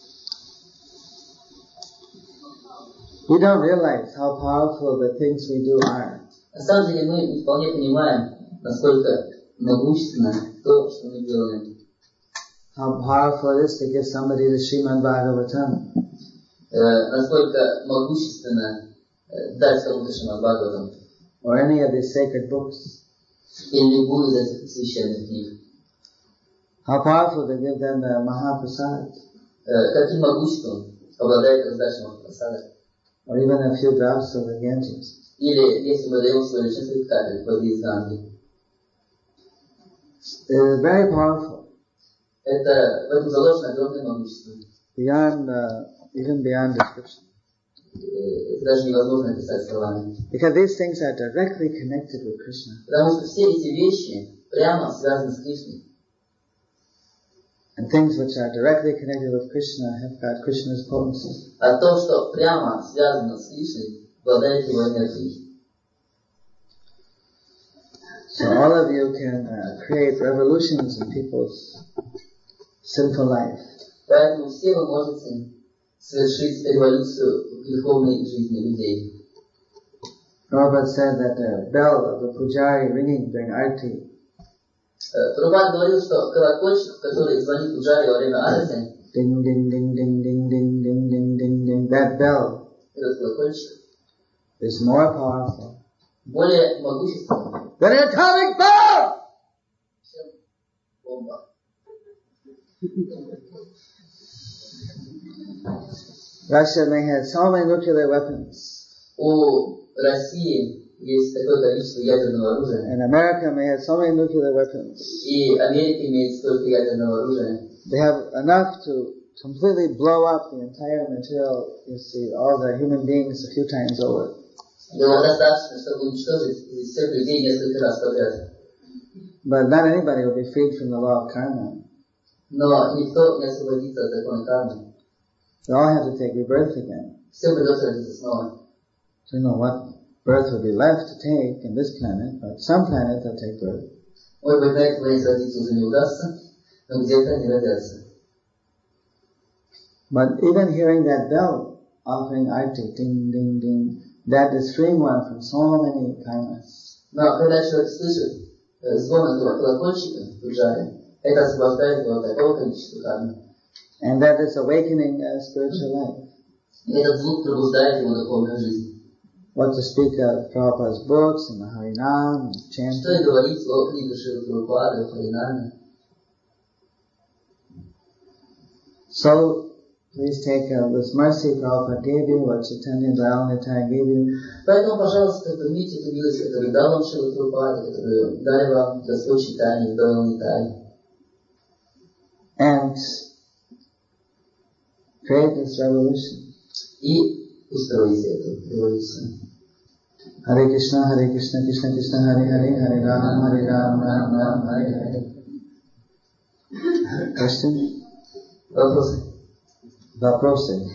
we don't realize how powerful the things we do are. На самом деле мы не вполне понимаем, насколько могущественно то, что мы делаем. How powerful it is to give somebody the Srimad Bhagavatam. Насколько могущественно дать кому-то Шримад Бхагаватам. Or any of these sacred books. Или любую из этих священных книг. How powerful to give them the Mahaprasad. Каким могуществом обладает раздача Махапрасада. Or even a few drops of the Ganges. Или если мы даем всего лишь несколько капель воды из Ганги. It is very powerful. Это в этом заложено огромное могущество. Beyond, even beyond description. Это даже невозможно описать словами. Because these things are directly connected with Krishna. Потому что все эти вещи прямо связаны с Кришной. And things which are directly connected with Krishna have got Krishna's potency. А то, что прямо связано с Кришной, обладает его энергией. So all of you can create revolutions in people's sinful life. Поэтому все вы можете совершить революцию в греховной жизни людей. Prabhupada said that the bell of the pujari ringing during arti Прабхупада говорил, что колокольчик, который звонит пуджари во время арти, ding ding ding ding ding ding ding ding ding ding, that bell этот колокольчик is more powerful более могущественный, than an atomic bomb! чем бомба. Russia may have so many nuclear weapons. У России есть такое количество ядерного оружия, And America may have so many nuclear weapons. и Америка имеет столько ядерного оружия. They have enough to completely blow up the entire material, you see, all the human beings a few times over. Его достаточно, чтобы уничтожить всех людей несколько раз подряд. But not anybody will be freed from the law of karma. Но никто не освободится от закона кармы. They all have to take rebirth again. Все придется родиться снова. So you know what birth will be left to take in this planet, but some planet they'll take birth. Может быть, на этой планете родиться уже не удастся, но где-то они родятся. But even hearing that bell offering arti, ding, ding, ding, that is freeing one from so many karmas. Но когда человек слышит звон этого колокольчика в джаре, это освобождает его от такого количества кармы. And that is awakening spiritual life. И этот звук пробуждает его духовную жизнь. What to speak of Prabhupada's books and the Harinam and chanting. Что и говорить о книгах Шрилы Прабхупады, о Харинаме. So, please take this mercy Prabhupada gave you, what Chaitanya Dayal Nitaya gave you. Поэтому, пожалуйста, примите эту милость, которую дал вам Шрила Прабхупада, которую дали вам Господь Чайтанья, Дайал Нитая. And create this revolution. И устроите эту революцию. Hare Krishna, Krishna Krishna, Hare Hare, Hare Ram, Ram Ram, Hare Hare. Question? Вопросы? Вопросы.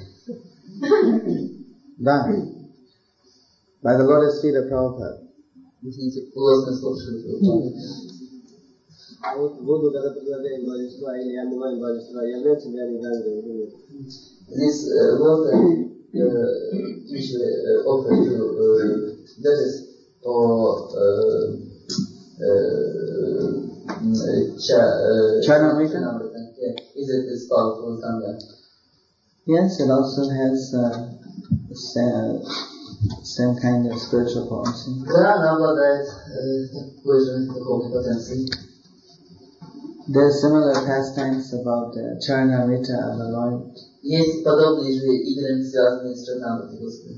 Да. By the lotus feet of Prabhupada. Извините, лозунг слов Шрилы Прабхупады. Буду, когда предлагаем божества или омываем божества, является ли они ганга или нет? This water usually offered to goddess or Charnamrita? Is it as powerful as Ganga? Yes, it also has same kind of spiritual potency. Да, она обладает такой же духовной потенцией. There are similar pastimes about Charnamrita of the Lord. Есть подобные же игры, связанные с Чарнамритой Господа.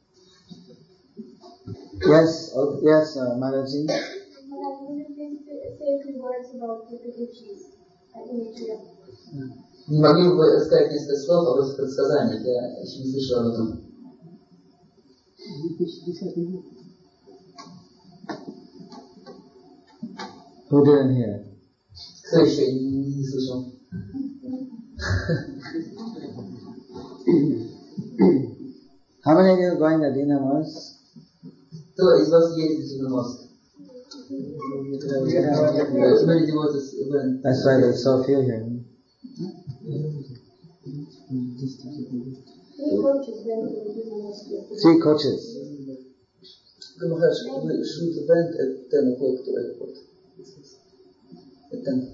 Yes, Mataji. Say a few words about the predictions in India. Не могли бы вы сказать несколько слов об этих предсказаниях? Я еще не слышал об этом. Who didn't hear? Кто еще не слышал? How many of you are going to Dina Mosque? Кто из вас едет в Динамоск? That's why there's so few here. Three coaches. Махарадж, вы шут event at 10 o'clock to airport. At 10.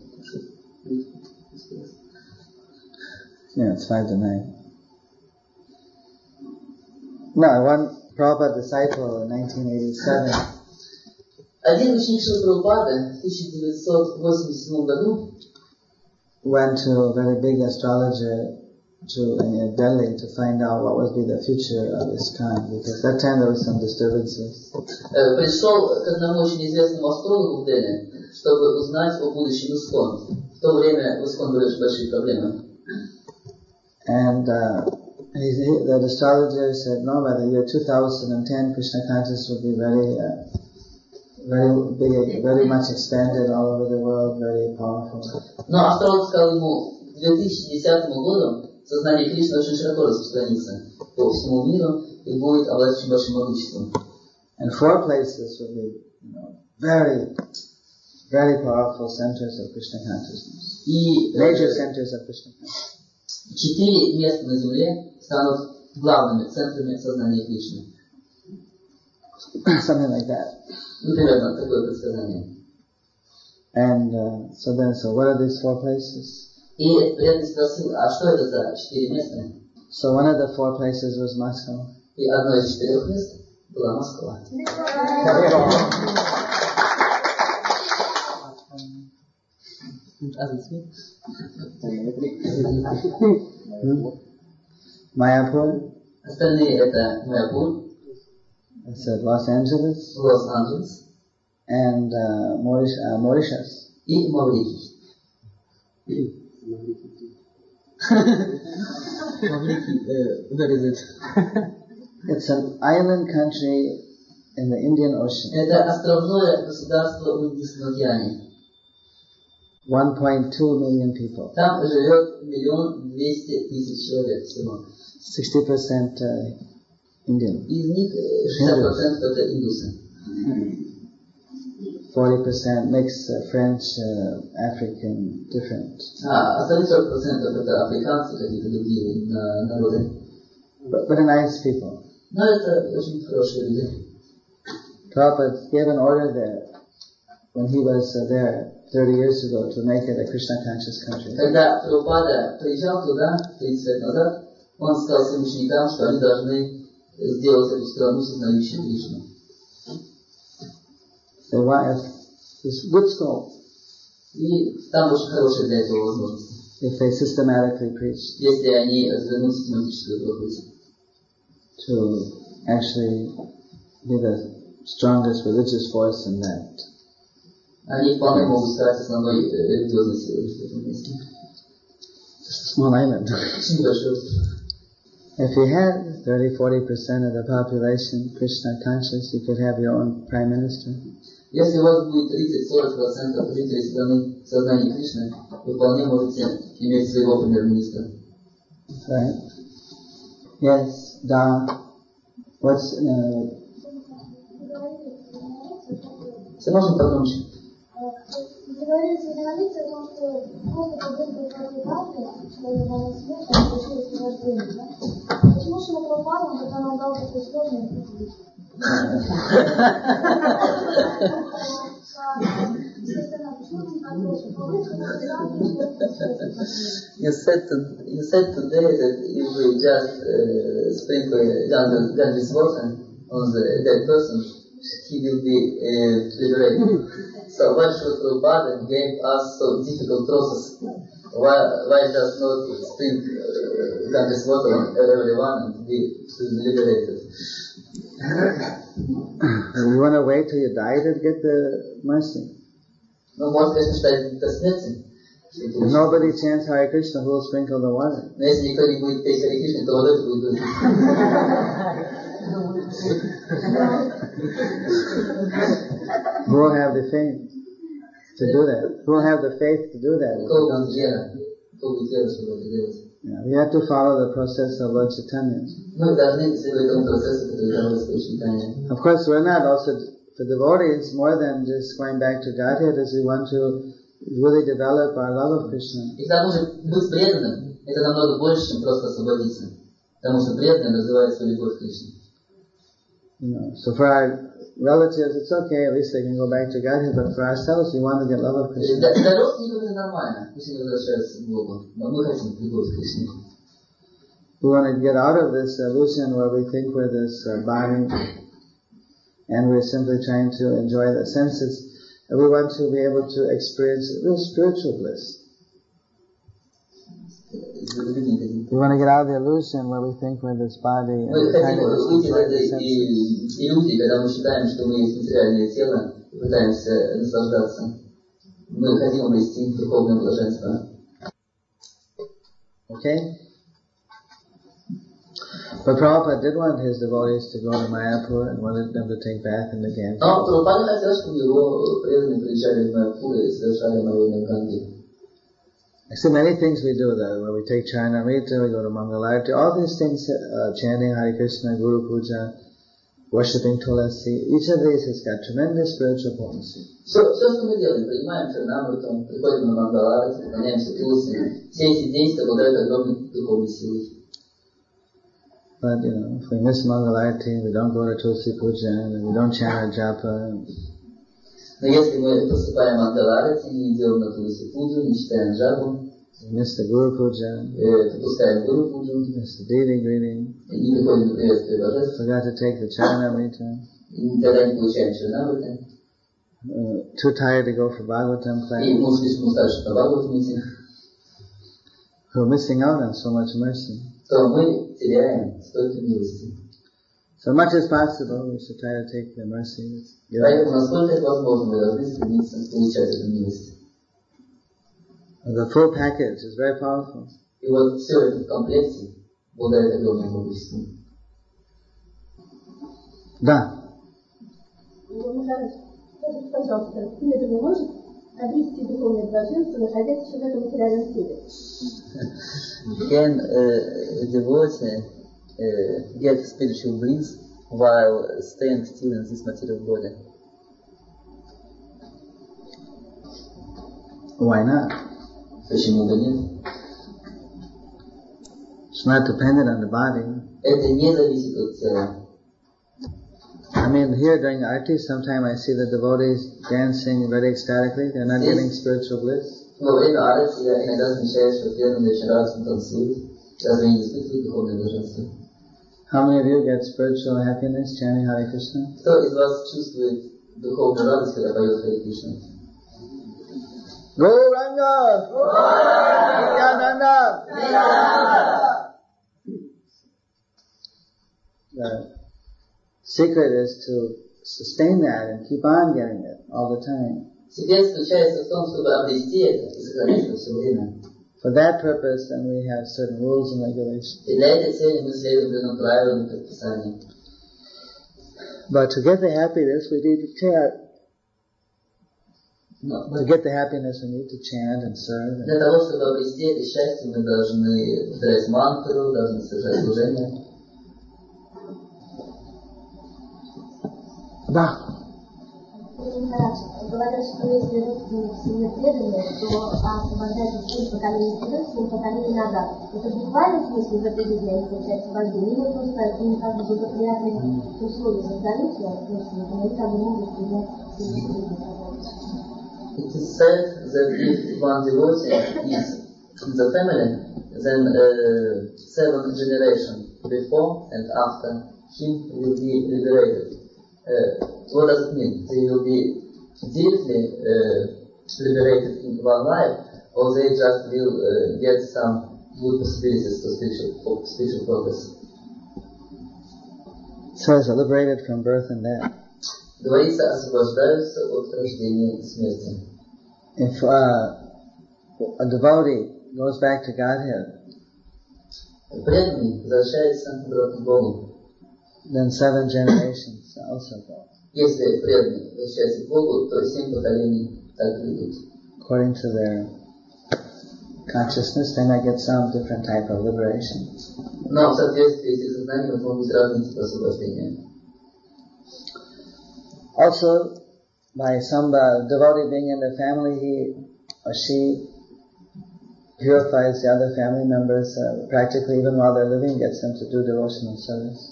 Yeah, it's 5 to 9. No, one Prabhupada disciple in 1987. Один ученик Шрилы Прабхупады в 1987 году went to a very big astrologer in Delhi to find out what would be the future of ISKCON, because that time there was some disturbances. Пришел к одному очень известному астрологу в Дели, чтобы узнать о будущем ИСККОН. В то время в ИСККОН были очень большие проблемы. And the astrologer said, no, by the year 2010, Krishna consciousness will be very big, very much expanded all over the world, very powerful. Но астролог сказал ему, к 2010 году сознание Кришны очень широко распространится по всему миру и будет обладать очень большим могуществом. And 4 places will be, very, very powerful centers of Krishna consciousness. И major centers of Krishna consciousness. 4 места на Земле станут главными центрами сознания Кришны. Something like that. Примерно такое предсказание. And so what are these 4 places? И я спросил, а что это за 4 места? So one of the 4 places was Moscow. И одно из 4 мест была Москва. Mayapur. Остальные это Майяпур. I said Los Angeles. Лос-Анджелес. And Mauritius. И Маврикий. Where is it? It's an island country in the Indian Ocean. Это островное государство в Индийском океане. 1.2 million people. Там живет 1 200 000 человек всего. 60% Indian. Из них 60% это индусы. 40% mixed French, African, different. Остальные 40% это африканцы, какие-то другие народы. But nice people. Но это очень хорошие люди. Prabhupada gave an order there when he was there 30 years ago to make it a Krishna conscious country. Когда Прабхупада приезжал туда 30 лет назад, он сказал своим ученикам, что они должны сделать эту страну сознающей Кришну. So why? It's good scope. И там очень хорошая для этого возможность. If they systematically preach. Если они развернут систематическую проповедь. To actually be the strongest religious force in that. Они вполне могут стать основной религиозной силой в этом месте. It's a small island. Очень небольшой остров. If you had 30-40% of the population Krishna conscious, you could have your own prime minister. Если у вас будет 30-40% жителей страны в сознании Кришны, вы вполне можете иметь своего премьер-министра. Right? Yes, Da. What's Все можно погромче. Говорится в молитве о том, что Бог был бы прокляты, что его было смерть, а случилось рождение, да? Почему же его пропал, когда нам дал такой сложный путь? Естественно, почему он так You said today that if we just sprinkle Ganges water on the dead person, he will be liberated. So why should Prabhupada gave us so difficult process? Why does not sprinkle Ganges water on everyone and be liberated? You want to wait till you die to get the mercy? Ну, может, конечно, считать до смерти. If nobody chants Hare Krishna, who will sprinkle the water? Но если никто не будет петь Харе Кришна, то водой будет дуть. Who will have the faith to do that? Who will have the faith to do that? Кто будет вера? Кто будет вера, чтобы это делать? Yeah, we have to follow the process of Lord Chaitanya. Мы должны следовать тому процессу, который проводится в Чайтанье. Of course, we're not also, for devotees, more than just going back to Godhead, as we want to really develop our love of Krishna. И к тому же быть преданным – это намного больше, чем просто освободиться. Потому что преданный развивает свою любовь к Кришне. So for our relatives, it's okay, at least they can go back to Godhead, but for ourselves, we want to get love of Krishna. Для родственников это нормально, пусть они возвращаются к Богу, но мы хотим любовь к Кришне. We want to get out of this illusion where we think we're this body and we're simply trying to enjoy the senses. And we want to be able to experience real spiritual bliss. We want to get out of the illusion where we think we're this body and Мы we're trying хотим to выйти из enjoy the этой senses. иллюзии, когда мы считаем, что мы есть материальное тело и пытаемся наслаждаться. Мы хотим обрести духовное блаженство. Okay? But Prabhupada did want his devotees to go to Mayapur and wanted them to take bath in the Ganges. Но Прабхупада хотел, чтобы его преданные приезжали в Майяпур и совершали омовение Ганги. I see many things we do though, where we take Charanamrita, we go to Mangalarti, all these things, chanting Hare Krishna, Guru Puja, worshipping Tulasi, each of these has got tremendous spiritual potency. Все, что мы делаем, принимаем Шарнамриту, приходим на Мангаларти, поклоняемся Туласи, все эти действия обладают огромной духовной силой. But, if we miss Mangalarti, we don't go to Tulsi Puja, and we don't chant our japa. Но если мы поступаем Мангаларти, не идем на Туласи Пуджу, не читаем джапу, we miss the Guru Puja, пропускаем Гуру Пуджу, miss the Devi greeting, не приходим на приветствие божеств, forgot to take the Charanamrita, никогда не получаем Шарнамриты, too tired to go for Bhagavatam и class. мы слишком устали на Бхагаватам идти, We're missing out on so much mercy. то мы теряем столько милости. So much as possible, we should try to take the mercy. Поэтому, насколько это возможно, мы должны стремиться получать эту милость. The full package is very powerful. И вот все это в комплекте обладает огромным могуществом. Да. Пожалуйста, ты это не можешь? обрести духовное блаженство, находясь еще в этом материальном теле. Can a devotee get spiritual bliss while staying still in this material body? Why not? Почему бы нет? It's not dependent on the body. Это не зависит от тела. I mean, here during Arti, sometimes I see the devotees dancing very ecstatically. They're not getting spiritual bliss. Во время арати я иногда замечаю, что преданные очень радостно танцуют, разве они не испытывают духовное блаженство? How many of you get spiritual happiness chanting Hare Krishna? Кто из вас чувствует духовную радость, когда поет Харе Кришна? Gauranga! Nityananda! The secret is to sustain that and keep on getting it all the time. Секрет заключается в том, чтобы обрести это и сохранить это все время. For that purpose, then we have certain rules and regulations. И для этой цели мы следуем данным правилам и предписаниям. But to get the happiness, we need to chant. To get the happiness, we need to chant and serve. Для того, чтобы обрести это счастье, мы должны повторять мантру, должны совершать служение. Да. Говорят, что если родственник семье преданный, то освобождается 7 поколений вперед, 7 поколений назад. Это в буквальном смысле в этой жизни они получают освобождение, или просто им как бы благоприятные условия создаются, родственники, они как бы могут принять It is said that if one devotee is in the family, then 7 generations before and after him will be liberated. What does it mean? They will be directly liberated in one life, or they just will get some good possibilities to spiritual progress? So it's liberated from birth and death. Говорится, освобождаются от рождения и смерти. If a devotee goes back to Godhead, преданный возвращается обратно к Богу. Then 7 generations also go. Если преданный возвращается к Богу, то 7 поколений так идут. According to their consciousness, they might get some different type of liberation. Но в соответствии с их сознанием могут быть разные типы освобождения. Also, by some devotee being in the family, he or she purifies the other family members, practically even while they're living, gets them to do devotional service.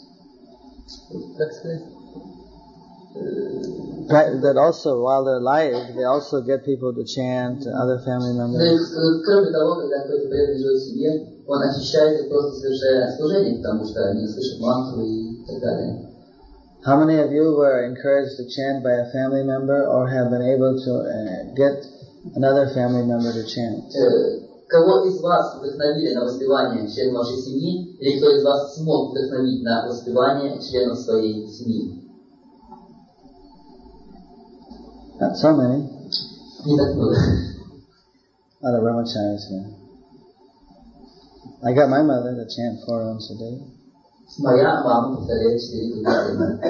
That also, while they're alive, they also get people to chant, other family members. Кроме того, когда какой-то преданный живет в семье, он очищает их просто совершая служение, потому что они слышат мантру и так далее. How many of you were encouraged to chant by a family member or have been able to get another family member to chant? Кого из вас вдохновили на воспевание членов вашей семьи, или кто из вас смог вдохновить на воспевание членов своей семьи? Not so many. Не так много. A lot of brahmacharis here. I got my mother to chant 4 rounds a day. Моя мама повторяет 4 круга.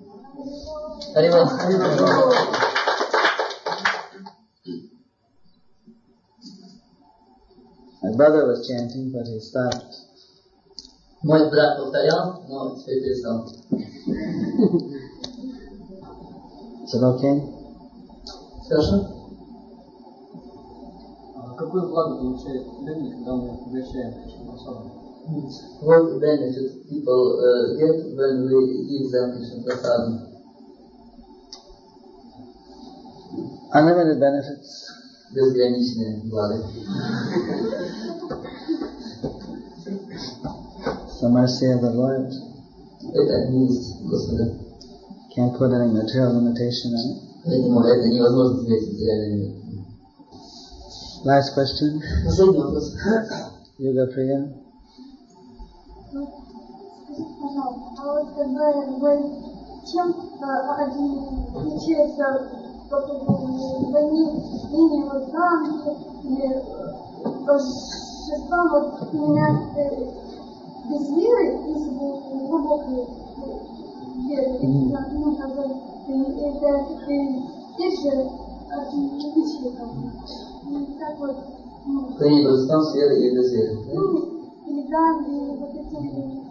My brother was chanting, but he stopped. Мой брат повторял, но теперь перестал. Is it okay? Хорошо? Какое благо получает преданный, когда мы обращаем Кришну Прасаду? What benefit people get when we give them Krishna Prasad? Unlimited benefits. Безграничные блага. It's the mercy of the Lord. Это милость Господа. Can't put any material limitation on it. Поэтому это невозможно встретить материальными. Last question. Последний вопрос. Yoga Priya. Пожалуйста, а вот чем отличается линия вот Ганги или божества вот именно без веры, если бы глубокой веры, ну как бы это те же Обычный там. Как вот. Хранение протестант с верой или без веры. Или Ганди, или вот эти.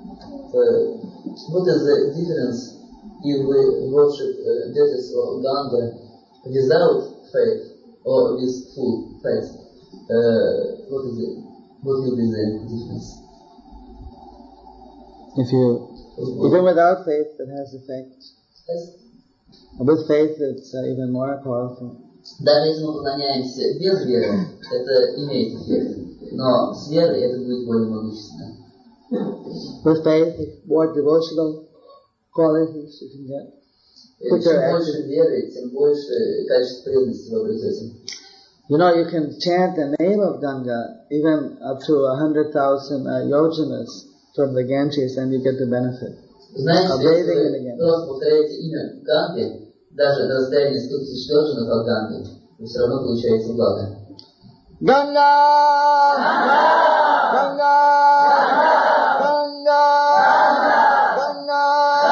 What is the difference if we worship deities of Ganga without faith or with full faith? What will be the difference? Even without faith, it has effect. Yes. With faith, it's even more powerful. Даже если мы поклоняемся без веры, это имеет эффект. Но с верой это будет более могущественно. With faith, more devotional qualities you can get. Чем больше веры, тем больше качество преданности вы обретете. You know, you can chant the name of Ganga even up to 100,000 yojanas from the Ganges, and you get the benefit. Знаете, если вы просто повторяете имя Ганги, даже на расстоянии 100 тысяч йоджанов от Ганги, вы все равно получаете благо. Ganga! Ganga! Ganga! Ganga!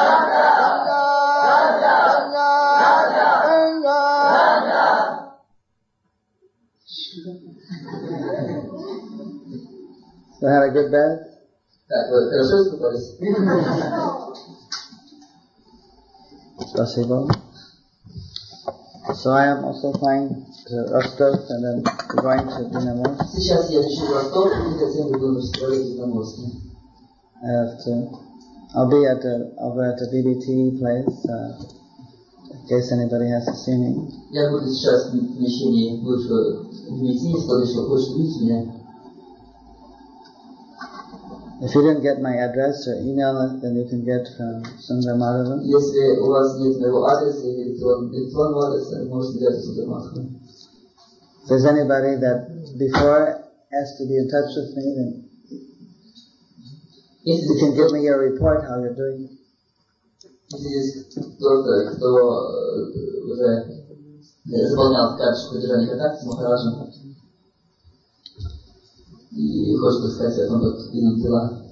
So I had a good bath? Так, вы хорошо искупались? Спасибо. So I am also flying to Rostov and then going to Dynamos. Сейчас я лечу в Ростов и затем буду настроить в Динамовске. I'll be over at the BBT place, in case anybody has to see me. Я буду сейчас в помещении бывшего BBT, если кто-то еще хочет видеть меня. If you didn't get my address or email, then you can get from Sundar Madhavan. Если у вас нет моего адреса или электронного адреса, можете взять у Сундар Мадхава. If there's anybody that before has to be in touch with me, then you can give me your report how you're doing. Если есть кто-то, кто уже заполнял карточку поддержания контакта с Махараджем и хочет рассказать о том, как идут дела.